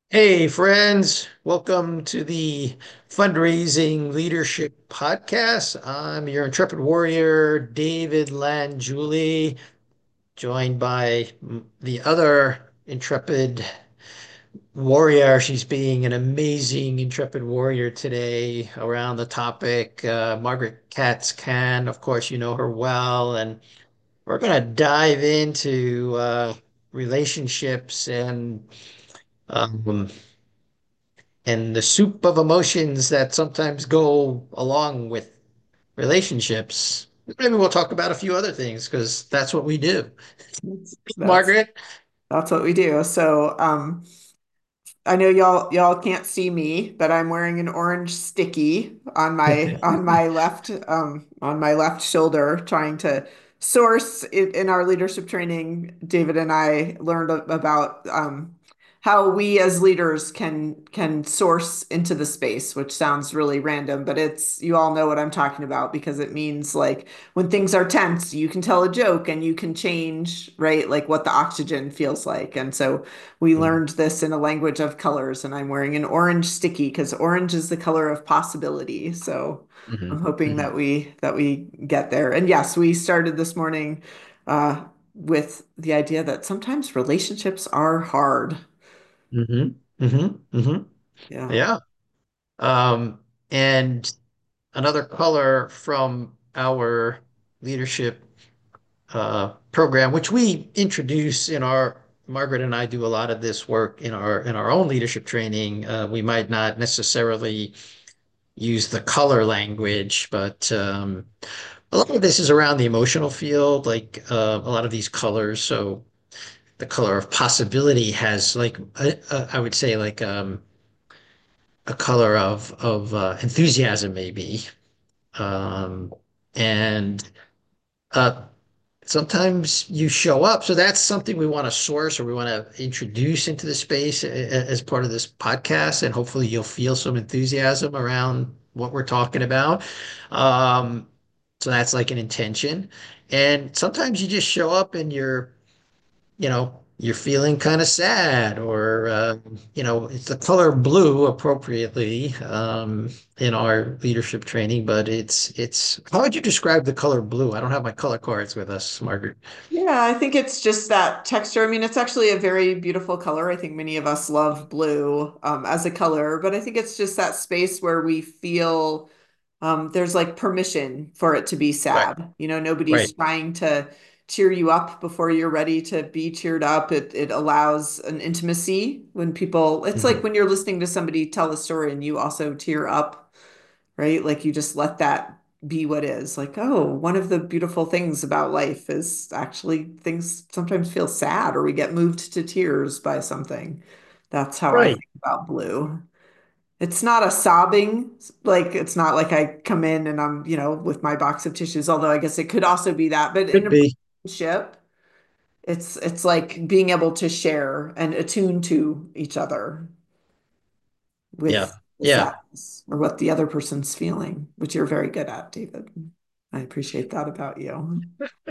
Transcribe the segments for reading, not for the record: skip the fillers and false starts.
Hey, friends, welcome to the Fundraising Leadership Podcast. I'm your intrepid warrior, David Lanjuli, joined by the other intrepid warrior. She's being an amazing intrepid warrior today around the topic. Margaret Katz-Can, of course, you know her well, and we're going to dive into relationships um, and the soup of emotions that sometimes go along with relationships. Maybe we'll talk about a few other things because that's what we do. That's Margaret? that's what we do. I know y'all can't see me, but I'm wearing an orange sticky on my left shoulder, trying to source it in our leadership training. David and I learned about how we as leaders can source into the space, which sounds really random, but it's you all know what I'm talking about because it means like when things are tense, you can tell a joke and you can change, right? Like what the oxygen feels like. And so we Mhm, learned this in a language of colors, and I'm wearing an orange sticky because orange is the color of possibility. So I'm mhm, hoping mhm, that we get there. And yes, we started this morning with the idea that sometimes relationships are hard. mhm, mhm, mhm. Yeah. Yeah. And another color from our leadership program, which we introduce in our Margaret and I do a lot of this work in our own leadership training. We might not necessarily use the color language, but a lot of this is around the emotional field, like a lot of these colors. So the color of possibility has I would say like a color of enthusiasm maybe. Um, and uh, sometimes you show up. So that's something we want to source or we want to introduce into the space as part of this podcast. And hopefully you'll feel some enthusiasm around what we're talking about. Um, so that's like an intention. And sometimes you just show up and you're feeling kind of sad or, it's the color blue appropriately in our leadership training, but how would you describe the color blue? I don't have my color cards with us, Margaret. Yeah, I think it's just that texture. I mean, it's actually a very beautiful color. I think many of us love blue as a color, but I think it's just that space where we feel there's like permission for it to be Right, sad. You know, right. nobody's trying to cheer you up before you're ready to be cheered up. It allows an intimacy when people, it's like Mhm. when you're listening to somebody tell a story and you also tear up, right? Like you just let that be what is. Like, oh, one of the beautiful things about life is actually things sometimes feel sad or we get moved to tears by something. That's how I Right. think about blue. It's not a sobbing, like it's not like I come in and I'm, with my box of tissues, although I guess it could also be that. But in Could a be. relationship, it's like being able to share and attune to each other with Yeah. the Yeah. sadness or what the other person's feeling, which you're very good at, David. I appreciate that about you.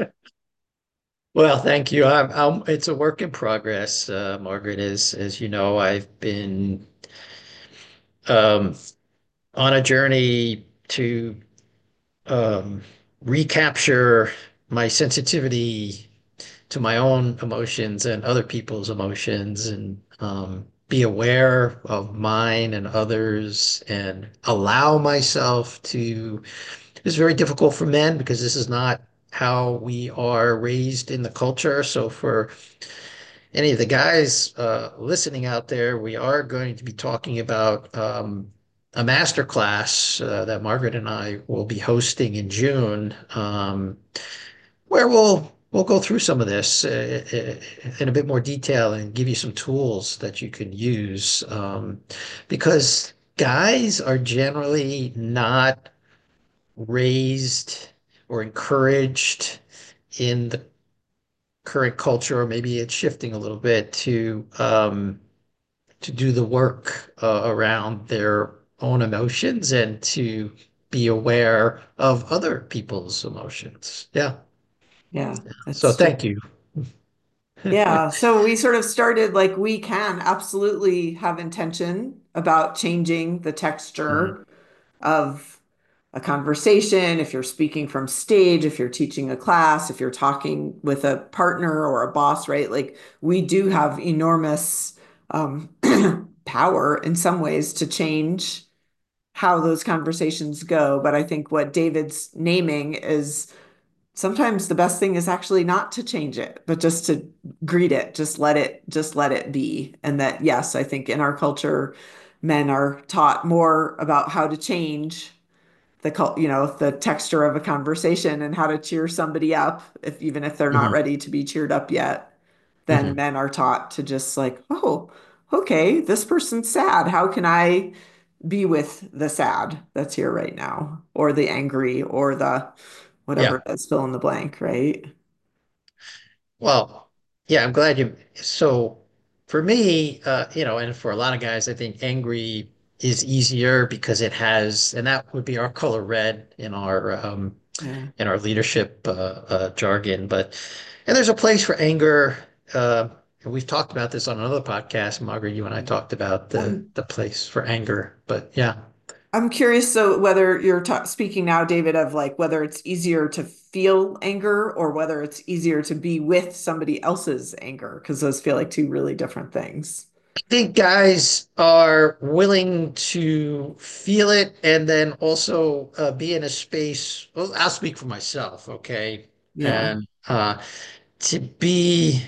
Well, thank you. It's a work in progress, Margaret. As you know, I've been um, on a journey to um, recapture my sensitivity to my own emotions and other people's emotions and be aware of mine and others and allow myself to. It's very difficult for men because this is not how we are raised in the culture. So for any of the guys listening out there, we are going to be talking about a master class that Margaret and I will be hosting in June, where we'll go through some of this in a bit more detail and give you some tools that you can use because guys are generally not raised or encouraged in the current culture, or maybe it's shifting a little bit to do the work around their own emotions and to be aware of other people's emotions. Yeah. Yeah, So it's true. thank you. Yeah, so we sort of started like we can absolutely have intention about changing the Mhm. texture of a conversation, if you're speaking from stage, if you're teaching a class, if you're talking with a partner or a boss, right? Like we do have enormous um, power in some ways to change how those conversations go. But I think what David's naming is sometimes the best thing is actually not to change it, but just to greet it, just let it be. And that, yes, I think in our culture, men are taught more about how to change the texture of a conversation and how to cheer somebody up, if even if they're not Mhm. ready to be cheered up yet, then Mhm. men are taught to just like, oh, okay, this person's sad. How can I be with the sad that's here right now, or the angry, or the whatever Yeah. it is, fill in the blank, right? Well, yeah, I'm glad you. So for me, and for a lot of guys, I think angry is easier because it has, and that would be our color red Yeah. in our leadership jargon. And there's a place for anger. And we've talked about this on another podcast. Margaret, you and I talked about I'm the place for anger. But yeah, I'm curious, so whether you're ta speaking now, David, of like whether it's easier to feel anger or whether it's easier to be with somebody else's anger, because those feel like two really different things. I think guys are willing to feel it and then also be in a space. Well, I'll speak for myself, okay? Yeah. And to be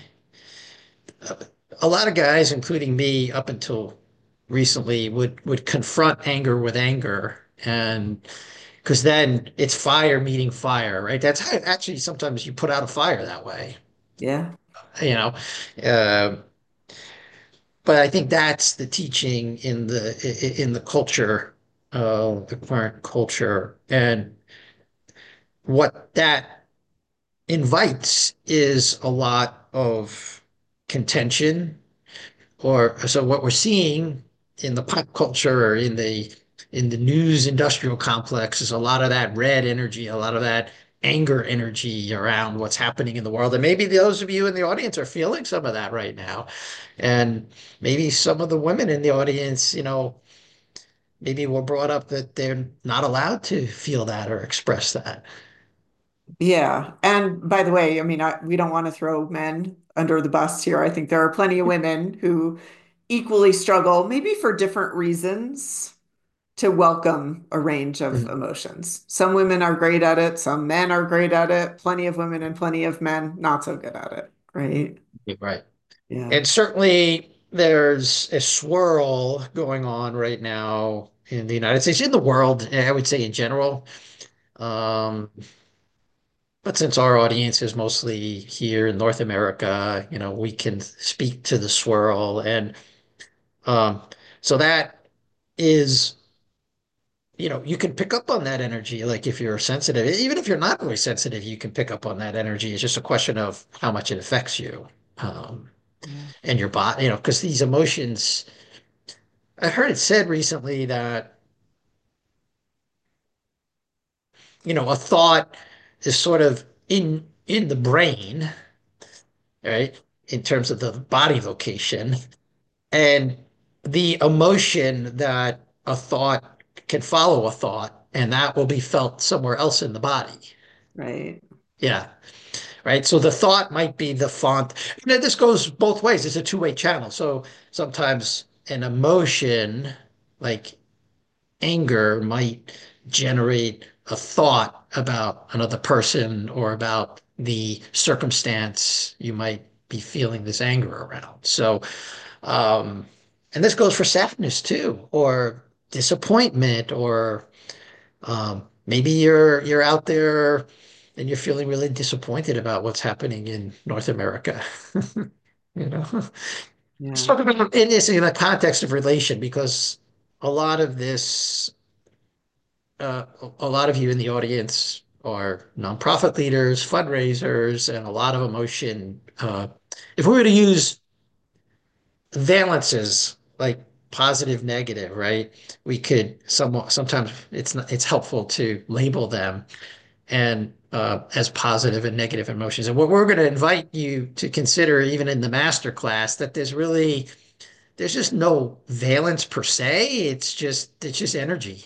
a lot of guys, including me, up until recently, would confront anger with anger, and because then it's fire meeting fire, right? That's how actually sometimes you put out a fire that way, Yeah. you know. Uh, but I think that's the teaching in the culture, the current culture, and what that invites is a lot of contention. Or so what we're seeing in the pop culture or in the news industrial complex is a lot of that red energy, a lot of that anger energy around what's happening in the world. And maybe those of you in the audience are feeling some of that right now. And maybe some of the women in the audience, maybe were brought up that they're not allowed to feel that or express that. Yeah. And by the way, I mean, we don't want to throw men under the bus here. I think there are plenty of women who equally struggle, maybe for different reasons, to welcome a range of Mhm. emotions. Some women are great at it, some men are great at it, plenty of women and plenty of men not so good at it, right? Right. Yeah. And certainly there's a swirl going on right now in the United States, in the world, I would say in general. Um, but since our audience is mostly here in North America, we can speak to the swirl. And um, so that is, you can pick up on that energy. Like if you're sensitive, even if you're not really sensitive, you can pick up on that energy. It's just a question of how much it affects you. Um, Yeah. and your body, because these emotions, I heard it said recently that, a thought is sort of in the brain, right? In terms of the body location, and the emotion that a thought can follow a thought, and that will be felt somewhere else in the body. Right. Yeah, right. So the thought might be the font. This goes both ways. It's a two-way channel. So sometimes an emotion like anger might generate a thought about another person or about the circumstance you might be feeling this anger around. So, um, and this goes for sadness too, or disappointment, or maybe you're out there and you're feeling really disappointed about what's happening in North America. You know, let's Yeah. talk about in this in the context of relation because a lot of this a lot of you in the audience are nonprofit leaders, fundraisers, and a lot of emotion. If we were to use valences like positive, negative, right? We could sometimes it's not, it's helpful to label them. and as positive and negative emotions. And what we're going to invite you to consider, even in the master class, that there's just no valence per se. It's just energy.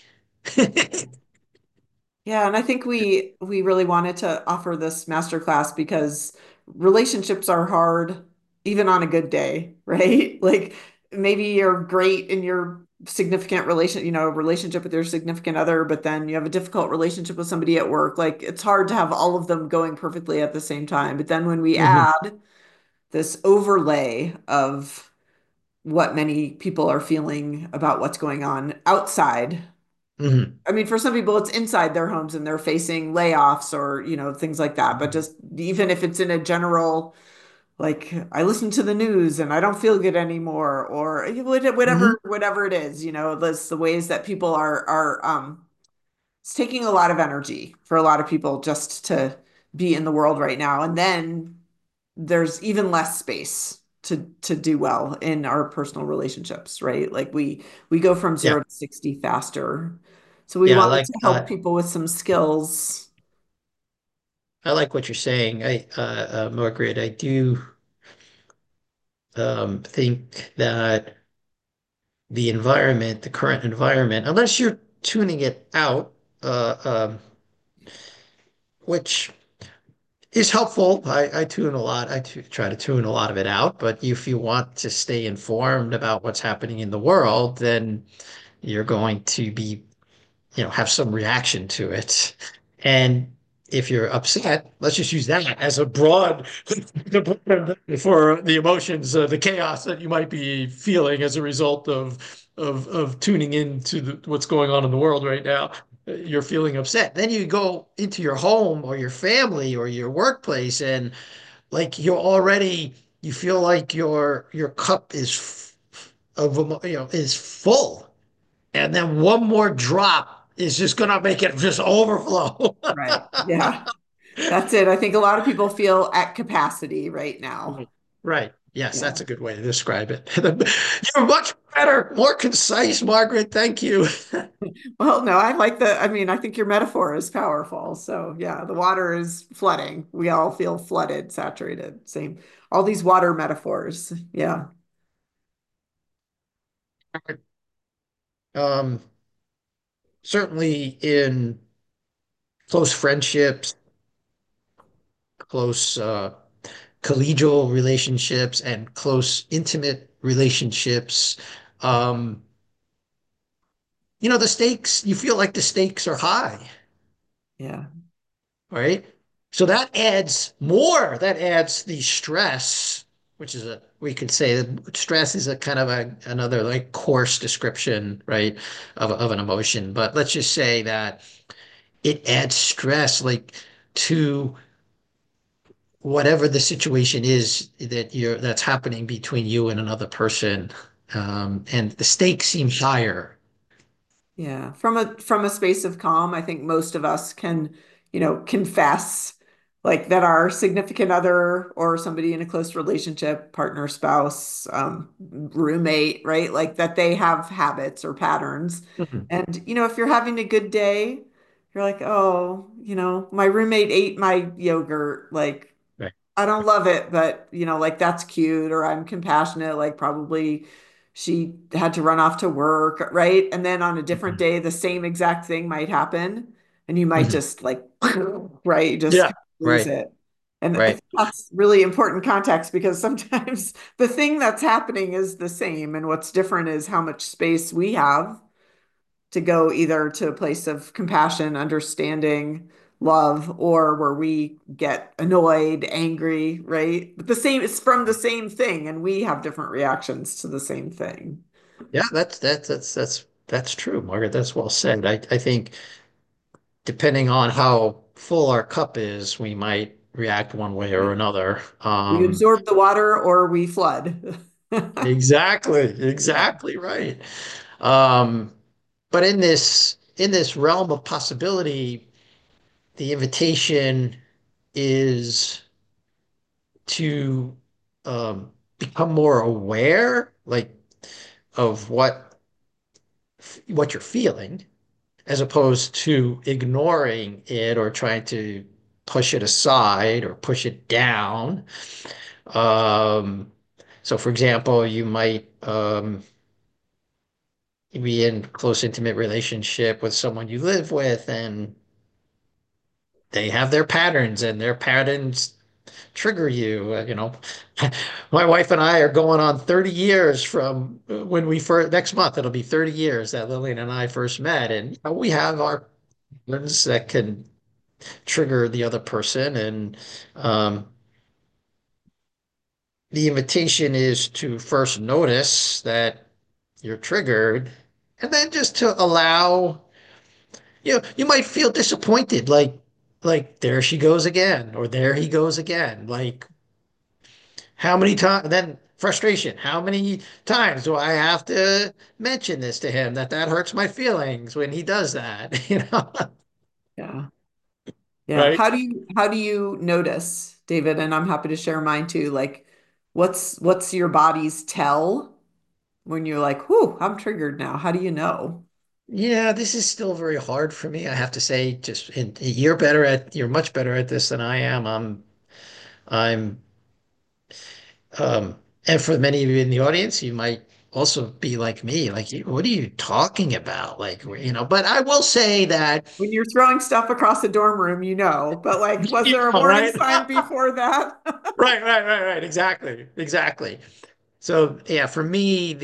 Yeah, and I think we really wanted to offer this master class because relationships are hard even on a good day, right? Like maybe you're great in your significant relationship with your significant other, but then you have a difficult relationship with somebody at work. Like it's hard to have all of them going perfectly at the same time. But then when we Hmm. add this overlay of what many people are feeling about what's going on outside. Hmm. I mean, for some people, it's inside their homes and they're facing layoffs or, things like that. But just even if it's in a general, like, I listen to the news and I don't feel good anymore, or Hmm. whatever it is, that's the ways that people it's taking a lot of energy for a lot of people just to be in the world right now. And then there's even less space to do well in our personal relationships, right? Like we go from Yeah. 0 to 60 faster. So we Yeah, wanted to help people with some skills. I like what you're saying. Margaret, I do think that the current environment, unless you're tuning it out, uh, um, which is helpful. I tune a lot. Try to tune a lot of it out. But if you want to stay informed about what's happening in the world, then you're going to be have some reaction to it. And if you're upset, let's just use that as a broad for the emotions, the chaos that you might be feeling as a result of tuning into what's going on in the world right now. You're feeling upset. Then you go into your home or your family or your workplace, and like you feel like your cup is full, and then one more drop is just gonna make it just overflow. Right. Yeah. That's it. I think a lot of people feel at capacity right now. Right. Yes, Yeah. that's a good way to describe it. You're much better, more concise, Margaret. Thank you. Well, no, I mean, I think your metaphor is powerful. So, yeah, the water is flooding. We all feel flooded, saturated. Same. All these water metaphors. Yeah. Um, Certainly in close friendships, close collegial relationships, and close intimate relationships, um, you feel like the stakes are high. Yeah. Right? So that adds the stress, which is we could say that stress is a kind of another like coarse description, right, of an emotion. But let's just say that it adds stress like to whatever the situation is that's happening between you and another person. And the stakes seem higher. Yeah, from a space of calm, I think most of us can, confess like that our significant other or somebody in a close relationship, partner, spouse, roommate, right? Like that they have habits or patterns. Mhm. And, if you're having a good day, you're like, oh, my roommate ate my yogurt. Like Right. I don't love it, but like that's cute, or I'm compassionate, like probably she had to run off to work, right? And then on a different Mhm. day, the same exact thing might happen, and you might Mhm. just like, right, you just Yeah. kind of lose Right. it. And I Right. think that's really important context because sometimes the thing that's happening is the same, and what's different is how much space we have to go either to a place of compassion, understanding, love, or where we get annoyed, angry, right? But it's from the same thing, and we have different reactions to the same thing. Yeah, that's true, Margaret. That's well said. I think depending on how full our cup is, we might react one way or Right. another. We absorb the water or we flood. Exactly, Yeah. exactly right. Um, but in this realm of possibility, the invitation is to become more aware, like of what you're feeling, as opposed to ignoring it or trying to push it aside or push it down. Um, so, for example, you might be in close, intimate relationship with someone you live with, and they have their patterns, and their patterns trigger you. My wife and I are going on 30 years from when we first, next month, it'll be 30 years that Lillian and I first met. And we have our patterns that can trigger the other person. And um, the invitation is to first notice that you're triggered and then just to allow, you might feel disappointed, like there she goes again, or there he goes again. Like, how many times, then frustration. How many times do I have to mention this to him that hurts my feelings when he does that, Yeah. Yeah. Right? How do you notice, David? And I'm happy to share mine too. Like, what's your body's tell when you're like, whew, I'm triggered now? How do you know? Yeah, this is still very hard for me. I have to say, you're much better at this than I am. I'm, um, and for many of you in the audience, you might also be like me, like, what are you talking about? Like, but I will say that, When you're throwing stuff across the dorm room, you know, but like, was there a warning right? sign before that? Right. Exactly. Exactly. So yeah, for me,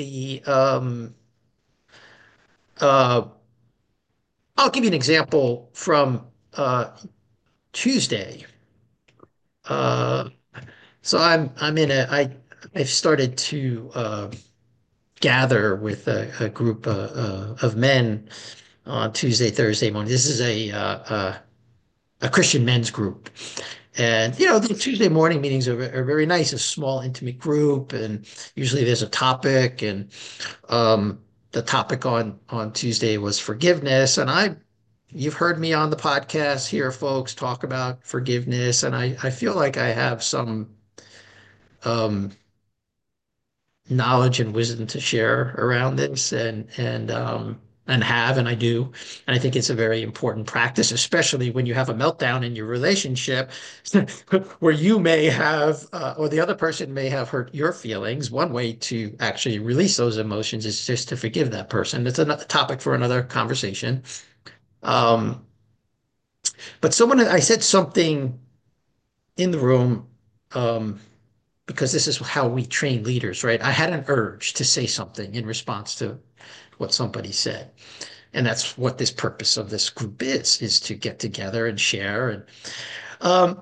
uh, I'll give you an example from Tuesday. Uh, so I'm in I've started to gather with a group of men on Tuesday, Thursday morning. This is a Christian men's group. And the Tuesday morning meetings are very nice, a small, intimate group, and usually there's a topic, and the topic on Tuesday was forgiveness. And you've heard me on the podcast here, folks, talk about forgiveness, and I feel like I have some um, knowledge and wisdom to share around this, and I do. And I think it's a very important practice, especially when you have a meltdown in your relationship where you may have, or the other person may have hurt your feelings. One way to actually release those emotions is just to forgive that person. It's a topic for another conversation. Um, but I said something in the room, um, because this is how we train leaders, right? I had an urge to say something in response to what somebody said. And that's what this purpose of this group is to get together and share. Um,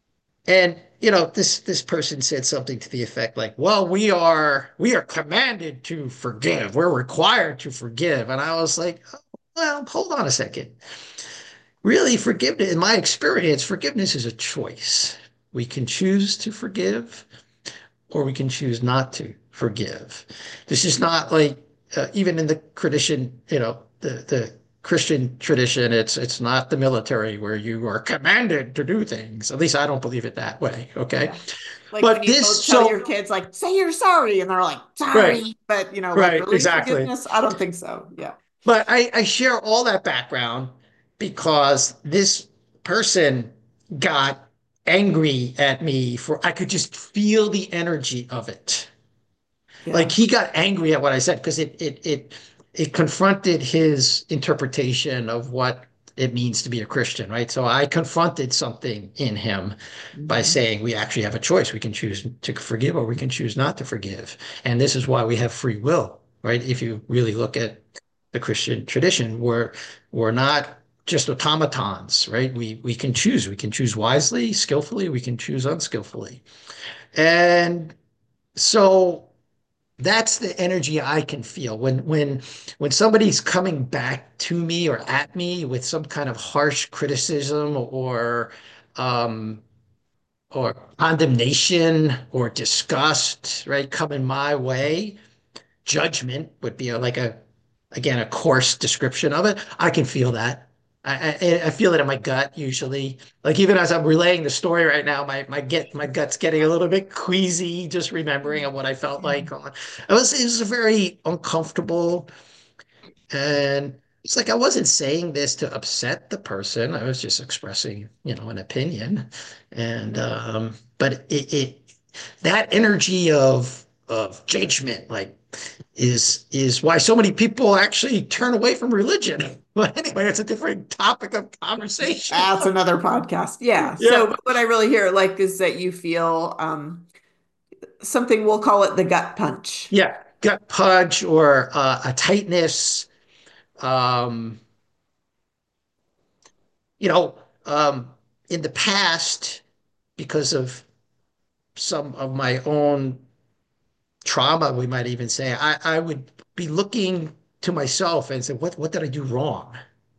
this person said something to the effect like, well, we are commanded to forgive. We're required to forgive. And I was like, oh, well, hold on a second. Really, forgiveness, in my experience, forgiveness is a choice. We can choose to forgive, or we can choose not to forgive. This is not like, even in the tradition, the Christian tradition, it's not the military where you are commanded to do things. At least I don't believe it that way. Okay. Yeah. Like when But you this, tell so your kids, like, say you're sorry, and they're like, right, sorry. But, like, right, really exactly. forgiveness? I don't think so. Yeah. But I share all that background because this person got angry at me I could just feel the energy of it. Like, Yeah. he got angry at what I said because it confronted his interpretation of what it means to be a Christian, right? So I confronted something in him by Mhm. saying we actually have a choice. We can choose to forgive or we can choose not to forgive. And this is why we have free will, right? If you really look at the Christian tradition, we're not just automatons, right? We can choose. We can choose wisely, skillfully, we can choose unskillfully. And so that's the energy I can feel when somebody's coming back to me or at me with some kind of harsh criticism um, or condemnation or disgust, right, coming my way. Judgment would be again, a coarse description of it. I can feel that. I feel it in my gut usually. Like, even as I'm relaying the story right now, my gut's getting a little bit queasy just remembering of what I felt like. It was a very uncomfortable and it's like I wasn't saying this to upset the person. I was just expressing, an opinion. And but it that energy of judgment, like, is why so many people actually turn away from religion. But anyway, it's a different topic of conversation. That's another podcast. Yeah. So Yeah. but what I really hear like is that you feel something, we'll call it the gut punch. Yeah. Gut punch or a tightness. Um, you know, um, in the past, because of some of my own trauma, we might even say, I would be looking to myself and say, what did I do wrong?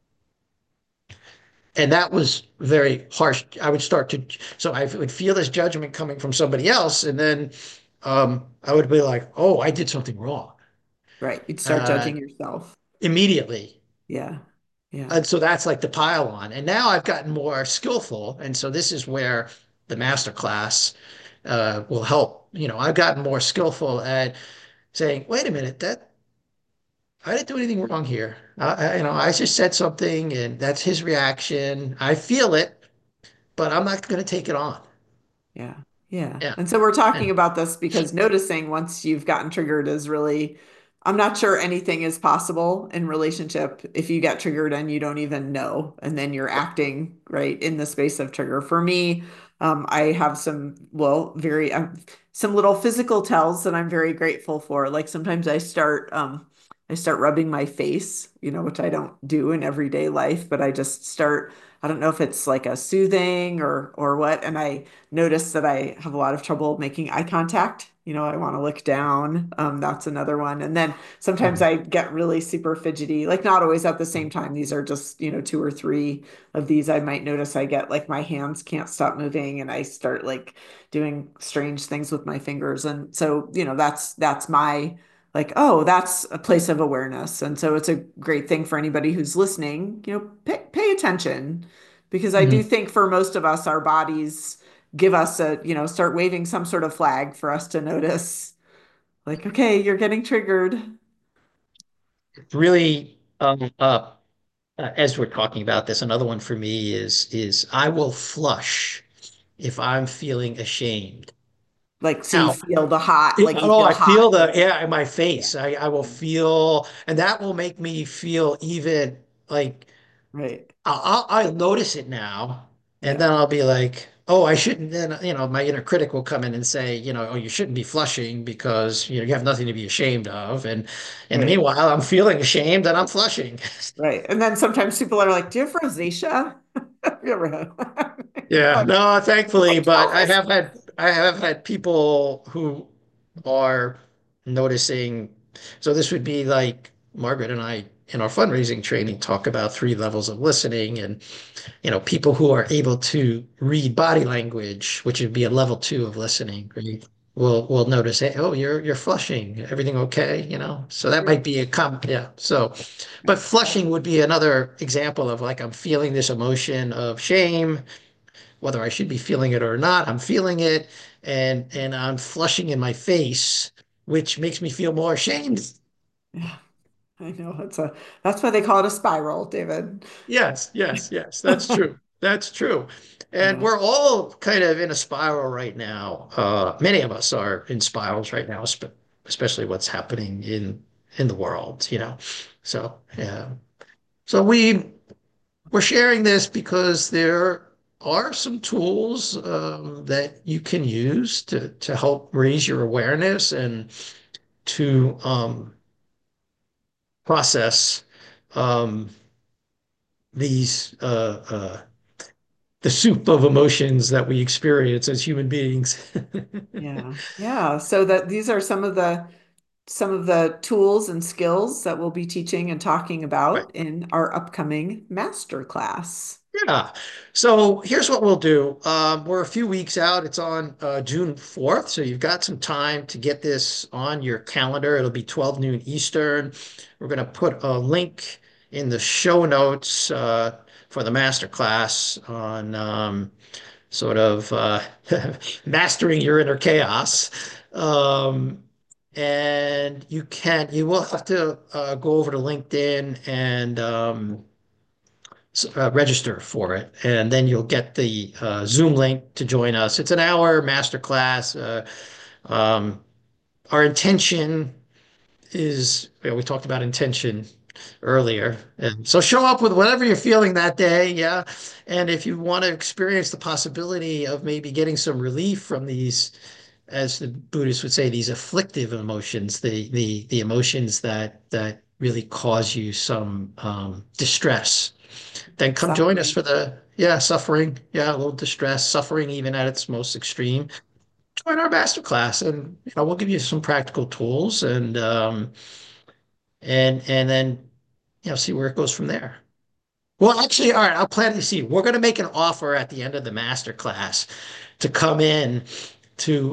And that was very harsh. I would start to, so I would feel this judgment coming from somebody else, and then I would be like, oh, I did something wrong Right. You'd start uh, judging yourself. immediately. Yeah. Yeah. And so that's like the pile on. And now I've gotten more skillful. And so this is where the master class will help. I've gotten more skillful at saying, wait a minute, that I didn't do anything wrong here. I just said something and that's his reaction. I feel it, but I'm not going to take it on. Yeah. Yeah. Yeah. And so we're talking And about this because noticing once you've gotten triggered is really, I'm not sure anything is possible in relationship if you get triggered and you don't even know, and then you're acting right in the space of trigger. For me, I have some, well, very, some little physical tells that I'm very grateful for. Like sometimes I start rubbing my face, which I don't do in everyday life, but I just start, I don't know if it's like a soothing or what. And I notice that I have a lot of trouble making eye contact. I want to look down. That's another one. And then sometimes Mhm. I get really super fidgety, like not always at the same time. These are just, two or three of these. I might notice I get like my hands can't stop moving and I start like doing strange things with my fingers. And so, that's my like, oh, that's a place of awareness. And so it's a great thing for anybody who's listening, pay attention because I do Mhm. think for most of us, our bodies give us start waving some sort of flag for us to notice, like, okay, you're getting triggered. Really, as we're talking about this, another one for me is I will flush if I'm feeling ashamed. Like, so you Now, feel the hot, like you oh, feel I hot. feel the yeah in my Yeah. face. I will Yeah. feel, and that will make me feel even like Right. I'll notice it now, and Yeah. then I'll be like, oh, I shouldn't. Then my inner critic will come in and say, oh, you shouldn't be flushing because you have nothing to be ashamed of. And Right. meanwhile, I'm feeling ashamed and I'm flushing. Right. And then sometimes people are like, do you have rosacea? Have you ever had? Yeah, Like, no, thankfully, like, but tell this. I have had people who are noticing. So this would be like Margaret and I in our fundraising training talk about three levels of listening, and people who are able to read body language, which would be a level two of listening, right? Will notice, hey, oh, you're flushing. Everything okay? So that might be a yeah. So, but flushing would be another example of like I'm feeling this emotion of shame, whether I should be feeling it or not. I'm feeling it, and I'm flushing in my face, which makes me feel more ashamed. Yeah, I know. That's why they call it a spiral, David. Yes, yes, yes, that's true. That's true. And Yeah. we're all kind of in a spiral right now. Many of us are in spirals right now, especially what's happening in the world. So yeah. So we're sharing this because there are some tools that you can use to help raise your awareness and to process um, these the soup of emotions that we experience as human beings. Yeah. Yeah. So that these are some of the tools and skills that we'll be teaching and talking Right. about in our upcoming master class. Yeah. So here's what we'll do. We're a few weeks out. It's on June 4th. So you've got some time to get this on your calendar. It'll be 12 noon Eastern. We're going to put a link in the show notes for the master class on sort of mastering your inner chaos. Um, and you will have to go over to LinkedIn and register for it, and then you'll get the Zoom link to join us. It's an hour masterclass. Um, our intention is, we talked about intention earlier. And so show up with whatever you're feeling that day. Yeah. And if you want to experience the possibility of maybe getting some relief from these, as the Buddhists would say, these afflictive emotions, the emotions that really cause you some distress, then come join us Suffering. for the, yeah, suffering. Yeah, a little distress, suffering even at its most extreme. Join our master class, and we'll give you some practical tools, and then see where it goes from there. Well, actually, all right, I'll plan to see. We're going to make an offer at the end of the master class to come in to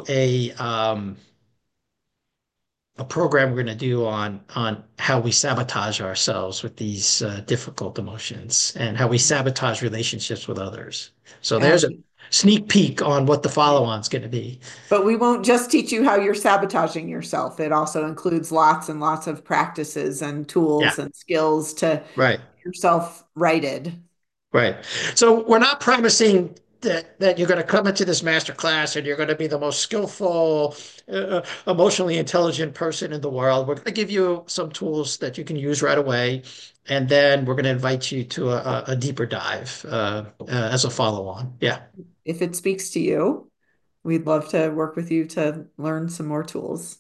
a program we're going to do on how we sabotage ourselves with these difficult emotions and how we sabotage relationships with others. So there's a And sneak peek on what the follow-on's going to be. but we won't just teach you how you're sabotaging yourself. It also includes lots and lots of practices and Yeah, tools and skills to right. get yourself righted. Right. So we're not promising that you're going to come into this master class and you're going to be the most skillful, emotionally intelligent person in the world. We're going to give you some tools that you can use right away, and then we're going to invite you to a deeper dive as a follow-on. Yeah. If it speaks to you, we'd love to work with you to learn some more tools.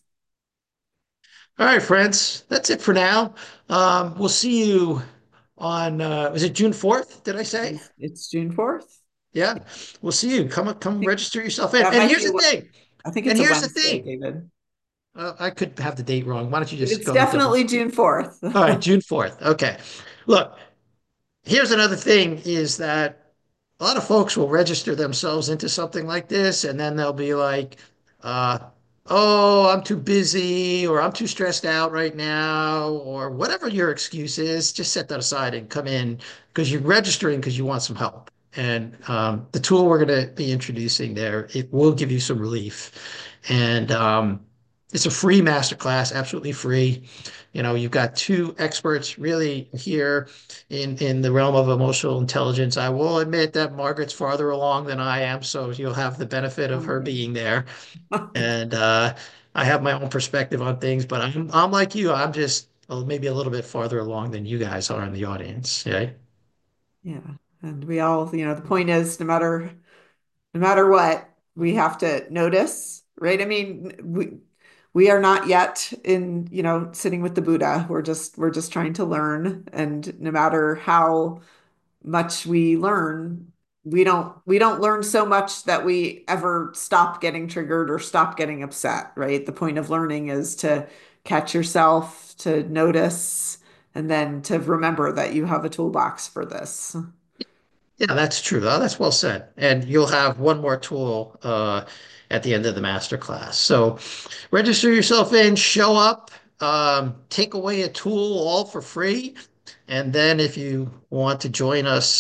All right, friends. That's it for now. We'll see you on, was it June 4th? Did I say? It's June 4th. Yeah. We'll see you. Come think register yourself in. that And might here's be the what thing. I think And it's a here's the Wednesday, thing. David. I could have the date wrong. Why don't you just It's go ahead and double? definitely June 4th. All right, June 4th. Okay. Look, here's another thing is that a lot of folks will register themselves into something like this, and then they'll be like, uh, oh, I'm too busy, or I'm too stressed out right now, or whatever your excuse is. Just set that aside and come in because you're registering because you want some help. And the tool we're going to be introducing there, it will give you some relief. And it's a free masterclass, absolutely free. You've got two experts really here in the realm of emotional intelligence. I will admit that Margaret's farther along than I am, so you'll have the benefit of her being there. And I have my own perspective on things, but I'm like you. I'm just maybe a little bit farther along than you guys are in the audience. Yeah. Yeah. And we all, the point is no matter what, we have to notice, right? I mean, we are not yet in, sitting with the Buddha. We're just trying to learn. And no matter how much we learn, we don't learn so much that we ever stop getting triggered or stop getting upset, right? The point of learning is to catch yourself, to notice, and then to remember that you have a toolbox for this. Yeah, that's true. That's well said. And you'll have one more tool at the end of the master class. So register yourself in, show up, take away a tool all for free. And then if you want to join us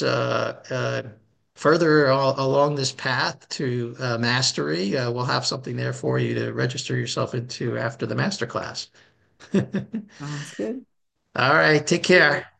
further along this path to mastery, we'll have something there for you to register yourself into after the master class. Sounds good. All right, take care.